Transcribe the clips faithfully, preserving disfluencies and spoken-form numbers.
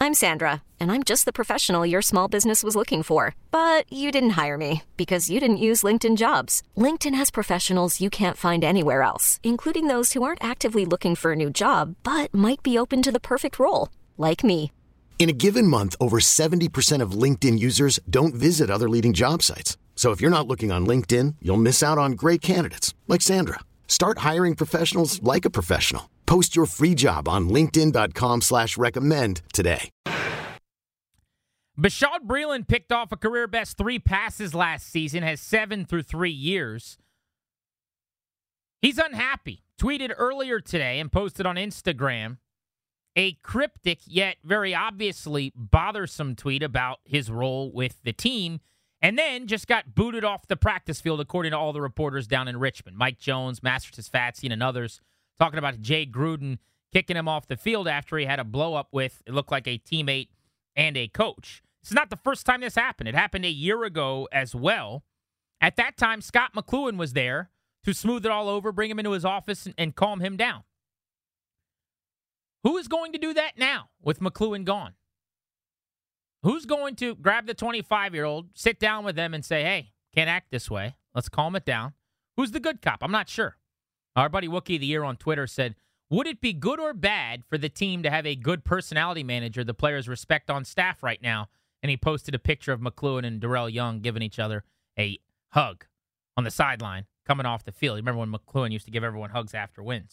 I'm Sandra, and I'm just the professional your small business was looking for. But you didn't hire me because you didn't use LinkedIn Jobs. LinkedIn has professionals you can't find anywhere else, including those who aren't actively looking for a new job, but might be open to the perfect role, like me. In a given month, over seventy percent of LinkedIn users don't visit other leading job sites. So if you're not looking on LinkedIn, you'll miss out on great candidates like Sandra. Start hiring professionals like a professional. Post your free job on linkedin.com slash recommend today. Bashaud Breeland picked off a career-best three passes last season, has seven through three years. He's unhappy. Tweeted earlier today and posted on Instagram a cryptic yet very obviously bothersome tweet about his role with the team, and then just got booted off the practice field, according to all the reporters down in Richmond. Mike Jones, Masters Fatsian, and others talking about Jay Gruden kicking him off the field after he had a blow-up with, it looked like, a teammate and a coach. This is not the first time this happened. It happened a year ago as well. At that time, Scott McCloughan was there to smooth it all over, bring him into his office, and, and calm him down. Who is going to do that now with McCloughan gone? Who's going to grab the twenty-five-year-old, sit down with them, and say, hey, can't act this way. Let's calm it down. Who's the good cop? I'm not sure. Our buddy Wookie of the Year on Twitter said, would it be good or bad for the team to have a good personality manager the players respect on staff right now? And he posted a picture of McCloughan and Darrell Young giving each other a hug on the sideline coming off the field. You remember when McCloughan used to give everyone hugs after wins?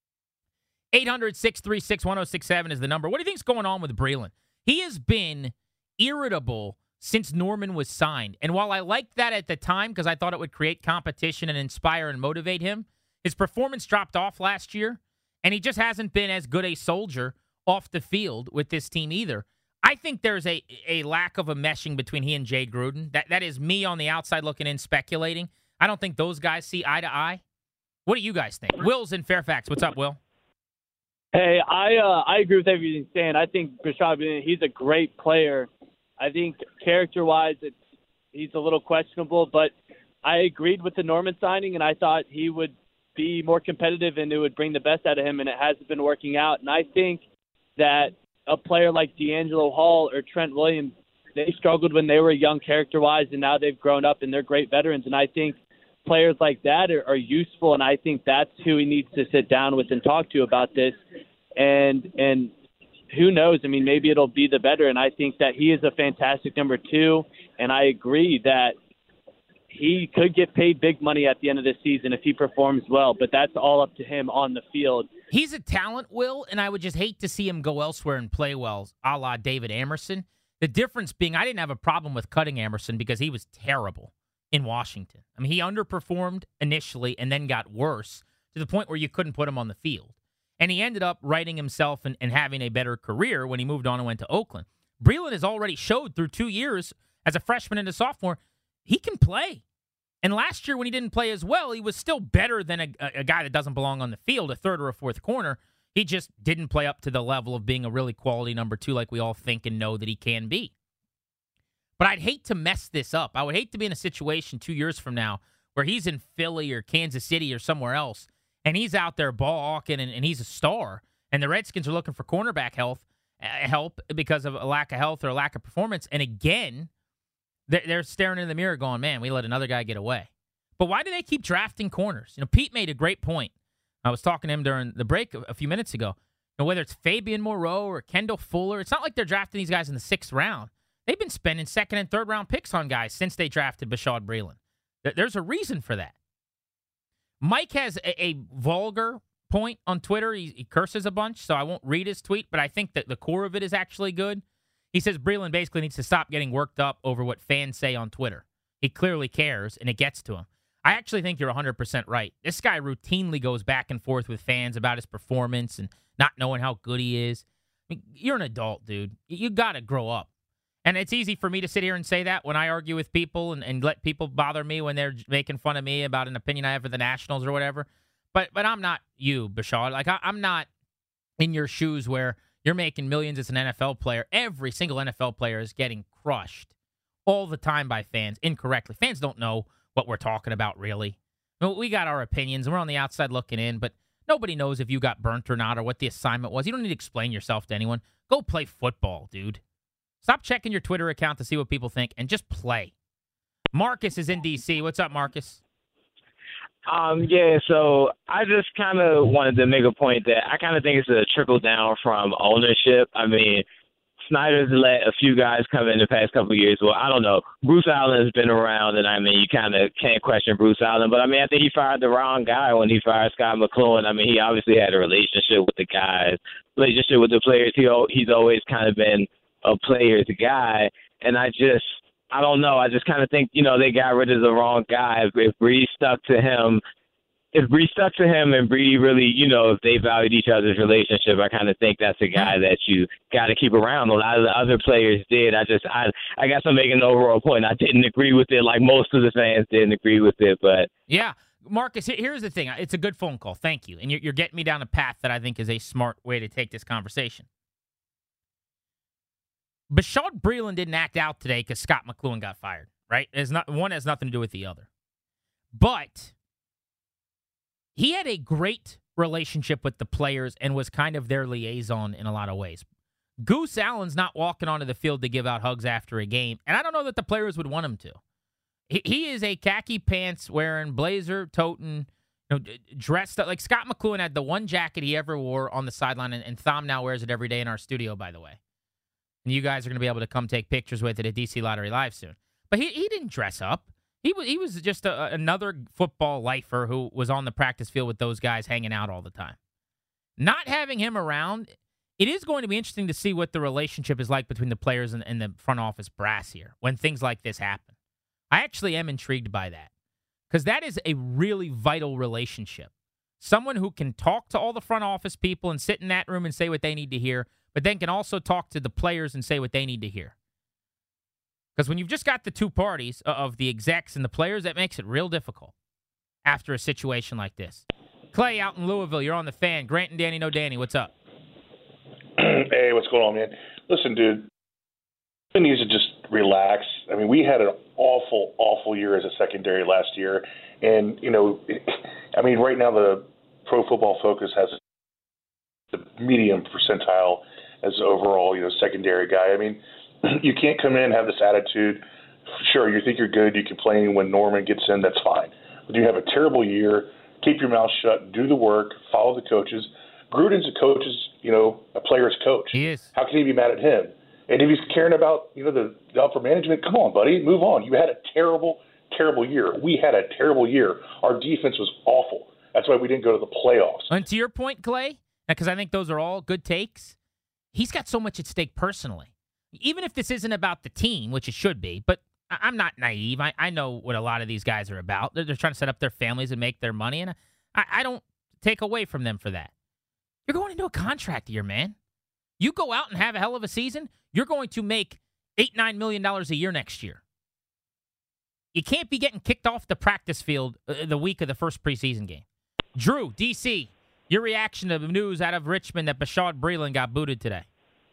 eight hundred, six three six, one oh six seven is the number. What do you think's going on with Breeland? He has been irritable since Norman was signed. And while I liked that at the time because I thought it would create competition and inspire and motivate him, his performance dropped off last year, and he just hasn't been as good a soldier off the field with this team either. I think there's a a lack of a meshing between he and Jay Gruden. That That is me on the outside looking in speculating. I don't think those guys see eye to eye. What do you guys think? Will's in Fairfax. What's up, Will? Hey, I uh, I agree with everything you're saying. I think Bashaud, he's a great player. I think character-wise, it's he's a little questionable, but I agreed with the Norman signing, and I thought he would be more competitive and it would bring the best out of him, and it hasn't been working out. And I think that a player like D'Angelo Hall or Trent Williams, they struggled when they were young character-wise, and now they've grown up and they're great veterans. And I think players like that are, are useful, and I think that's who he needs to sit down with and talk to about this. And and who knows? I mean, maybe it'll be the veteran. I think that he is a fantastic number two, and I agree that he could get paid big money at the end of the season if he performs well, but that's all up to him on the field. He's a talent, Will, and I would just hate to see him go elsewhere and play well, a la David Amerson. The difference being I didn't have a problem with cutting Amerson because he was terrible in Washington. I mean, he underperformed initially and then got worse to the point where you couldn't put him on the field. And he ended up righting himself and, and having a better career when he moved on and went to Oakland. Breeland has already showed through two years as a freshman and a sophomore, he can play. And last year when he didn't play as well, he was still better than a, a guy that doesn't belong on the field, a third or a fourth corner. He just didn't play up to the level of being a really quality number two like we all think and know that he can be. But I'd hate to mess this up. I would hate to be in a situation two years from now where he's in Philly or Kansas City or somewhere else, and he's out there ball hawking and, and he's a star, and the Redskins are looking for cornerback health, uh, help because of a lack of health or a lack of performance. And again, they're, they're staring in the mirror going, man, we let another guy get away. But why do they keep drafting corners? You know, Pete made a great point. I was talking to him during the break a, a few minutes ago. You know, whether it's Fabian Moreau or Kendall Fuller, it's not like they're drafting these guys in the sixth round. They've been spending second and third round picks on guys since they drafted Bashaud Breeland. There's a reason for that. Mike has a, a vulgar point on Twitter. He, he curses a bunch, so I won't read his tweet, but I think that the core of it is actually good. He says Breeland basically needs to stop getting worked up over what fans say on Twitter. He clearly cares, and it gets to him. I actually think you're one hundred percent right. This guy routinely goes back and forth with fans about his performance and not knowing how good he is. I mean, you're an adult, dude. You got to grow up. And it's easy for me to sit here and say that when I argue with people and, and let people bother me when they're making fun of me about an opinion I have for the Nationals or whatever. But but I'm not you, Bashaud. Like, I, I'm not in your shoes where you're making millions as an N F L player. Every single N F L player is getting crushed all the time by fans incorrectly. Fans don't know what we're talking about, really. We got our opinions, and we're on the outside looking in, but Nobody knows if you got burnt or not or what the assignment was. You don't need to explain yourself to anyone. Go play football, dude. Stop checking your Twitter account to see what people think and just play. Marcus is in D C. What's up, Marcus? Um, yeah, so I just kind of wanted to make a point that I kind of think it's a trickle down from ownership. I mean, Snyder's let a few guys come in the past couple of years. Well, I don't know. Bruce Allen has been around, and I mean, you kind of can't question Bruce Allen. But I mean, I think he fired the wrong guy when he fired Scott McCloughan. I mean, he obviously had a relationship with the guys, relationship with the players. He he's always kind of been a player's guy, and I just. I don't know. I just kind of think, you know, they got rid of the wrong guy. If, if Bree stuck to him, if Bree stuck to him and Bree really, you know, if they valued each other's relationship, I kind of think that's a guy that you got to keep around. A lot of the other players did. I just, I, I guess I'm making an overall point. I didn't agree with it like most of the fans didn't agree with it, but. Yeah. Marcus, here's the thing. It's a good phone call. Thank you. And you're, you're getting me down a path that I think is a smart way to take this conversation. Bashaud Breeland didn't act out today because Scott McCloughan got fired, right? It's not, one has nothing to do with the other. But he had a great relationship with the players and was kind of their liaison in a lot of ways. Goose Allen's not walking onto the field to give out hugs after a game, and I don't know that the players would want him to. He, he is a khaki pants wearing, blazer toting, you know, dressed up. Like Scott McCloughan had the one jacket he ever wore on the sideline, and, and Thom now wears it every day in our studio, by the way. And you guys are going to be able to come take pictures with it at D C Lottery Live soon. But he he didn't dress up. He was he was just a, another football lifer who was on the practice field with those guys hanging out all the time. Not having him around, it is going to be interesting to see what the relationship is like between the players and, and the front office brass here when things like this happen. I actually am intrigued by that because that is a really vital relationship. Someone who can talk to all the front office people and sit in that room and say what they need to hear, but then can also talk to the players and say what they need to hear. Because when you've just got the two parties of the execs and the players, that makes it real difficult after a situation like this. Clay out in Louisville, you're on the Fan. Grant and Danny, no Danny, what's up? Hey, what's going on, man? Listen, dude, he needs to just relax. I mean, we had an awful, awful year as a secondary last year. And, you know, I mean, right now the Pro Football Focus has the medium percentile as overall, you know, secondary guy. I mean, you can't come in and have this attitude. Sure, you think you're good, you complain when Norman gets in, that's fine. But you have a terrible year, keep your mouth shut, do the work, follow the coaches. Gruden's a coach's, you know, a player's coach. He is. How can he be mad at him? And if he's caring about, you know, the, the upper management, come on, buddy, move on. You had a terrible, terrible year. We had a terrible year. Our defense was awful. That's why we didn't go to the playoffs. And to your point, Clay, because I think those are all good takes, he's got so much at stake personally. Even if this isn't about the team, which it should be, but I'm not naive. I, I know what a lot of these guys are about. They're, they're trying to set up their families and make their money, and I, I don't take away from them for that. You're going into a contract year, man. You go out and have a hell of a season, you're going to make eight, nine million dollars a year next year. You can't be getting kicked off the practice field the week of the first preseason game. Drew, D C, your reaction to the news out of Richmond that Bashaud Breeland got booted today.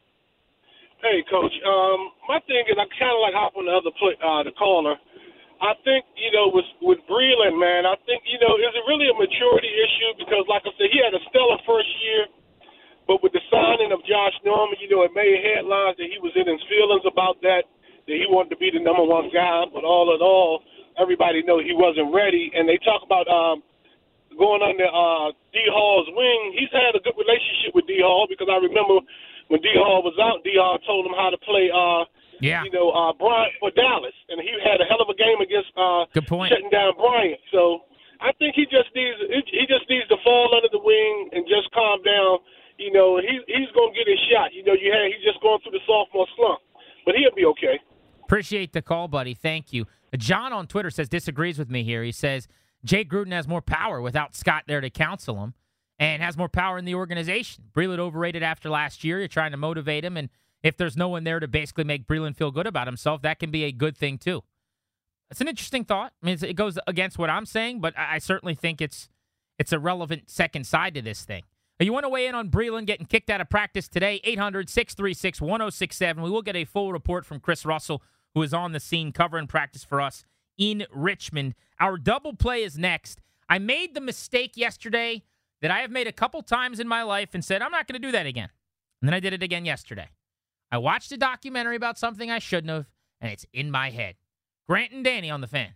Hey, Coach. Um, my thing is, I kind of like hop on the other play, uh, the caller. I think, you know, with with Breeland, man, I think, you know, is it really a maturity issue? Because, like I said, he had a stellar first year, but with the signing of Josh Norman, you know, it made headlines that he was in his feelings about that, that he wanted to be the number one guy. But all in all, everybody know he wasn't ready. And they talk about um, going under uh, D. Hall's wing. He's had a good relationship with D. Hall because I remember – when D. Hall was out, D. Hall told him how to play, uh, yeah. you know, uh, Bryant for Dallas. And he had a hell of a game against uh, Good point. shutting down Bryant. So I think he just needs he just needs to fall under the wing and just calm down. You know, he, he's going to get his shot. You know, you had, he's just going through the sophomore slump. But he'll be okay. Appreciate the call, buddy. Thank you. John on Twitter says, disagrees with me here. He says, Jay Gruden has more power without Scott there to counsel him. And has more power in the organization. Breeland overrated after last year. You're trying to motivate him, and if there's no one there to basically make Breeland feel good about himself, that can be a good thing too. It's an interesting thought. I mean, it's, it goes against what I'm saying, but I, I certainly think it's it's a relevant second side to this thing. You want to weigh in on Breeland getting kicked out of practice today? eight hundred, six three six, one oh six seven. We will get a full report from Chris Russell, who is on the scene covering practice for us in Richmond. Our double play is next. I made the mistake yesterday that I have made a couple times in my life and said, I'm not going to do that again. And then I did it again yesterday. I watched a documentary about something I shouldn't have, and it's in my head. Grant and Danny on the Fan.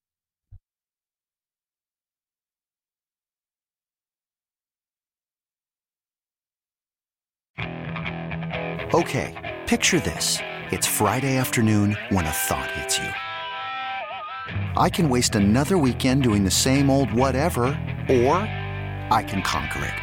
Okay, picture this. It's Friday afternoon when a thought hits you. I can waste another weekend doing the same old whatever, or I can conquer it.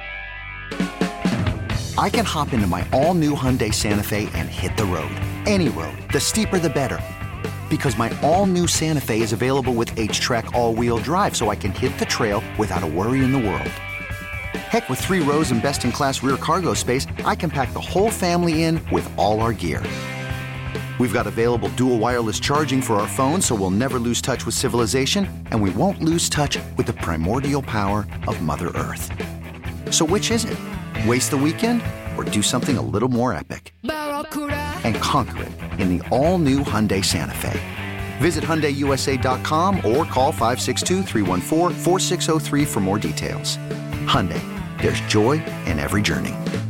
I can hop into my all-new Hyundai Santa Fe and hit the road. Any road. The steeper, the better. Because my all-new Santa Fe is available with H-Track all-wheel drive, so I can hit the trail without a worry in the world. Heck, with three rows and best-in-class rear cargo space, I can pack the whole family in with all our gear. We've got available dual wireless charging for our phones, so we'll never lose touch with civilization, and we won't lose touch with the primordial power of Mother Earth. So which is it? Waste the weekend or do something a little more epic? And conquer it in the all-new Hyundai Santa Fe. Visit Hyundai U S A dot com or call five six two, three one four, four six zero three for more details. Hyundai, there's joy in every journey.